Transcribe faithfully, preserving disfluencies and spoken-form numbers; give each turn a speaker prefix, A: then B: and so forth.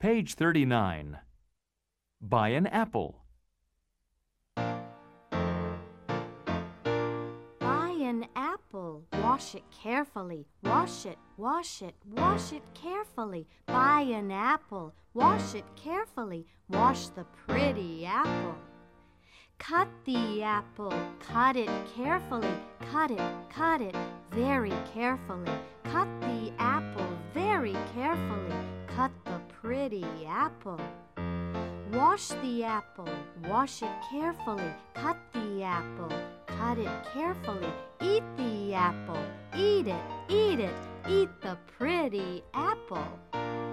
A: Page thirty-nine. Buy an apple.
B: Buy an apple. Wash it carefully. Wash it, wash it, wash it carefully. Buy an apple. Wash it carefully. Wash the pretty apple. Cut the apple. Cut it carefully. Cut it, cut it very carefully. Cut the apple very carefully. Cut the pretty apple. Wash the apple. Wash it carefully. Cut the apple. Cut it carefully. Eat the apple. Eat it, eat it, eat the pretty apple.